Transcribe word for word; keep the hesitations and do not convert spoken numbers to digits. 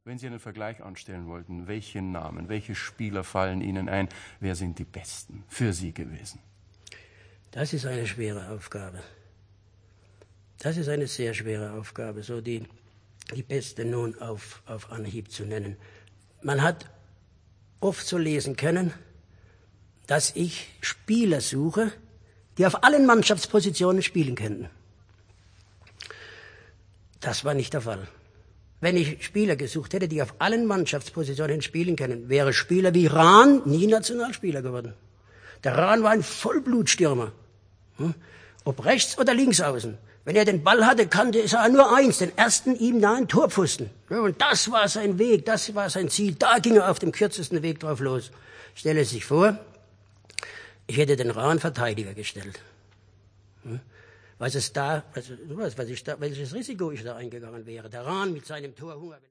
Wenn Sie einen Vergleich anstellen wollten, welche Namen, welche Spieler fallen Ihnen ein? Wer sind die Besten für Sie gewesen? Das ist eine schwere Aufgabe. Das ist eine sehr schwere Aufgabe, so die, die Besten nun auf, auf Anhieb zu nennen. Man hat oft so lesen können, dass ich Spieler suche, die auf allen Mannschaftspositionen spielen könnten. Das war nicht der Fall. Wenn ich Spieler gesucht hätte, die auf allen Mannschaftspositionen spielen können, wäre Spieler wie Rahn nie Nationalspieler geworden. Der Rahn war ein Vollblutstürmer. Hm? Ob rechts oder links außen. Wenn er den Ball hatte, kannte er nur eins, den ersten ihm nahen Torpfosten. Ja, und das war sein Weg, das war sein Ziel. Da ging er auf dem kürzesten Weg drauf los. Stelle sich vor, ich hätte den Rahn Verteidiger gestellt. Hm? Was ist da, was, was ich da, welches Risiko ich da eingegangen wäre? Der Rahn mit seinem Torhunger.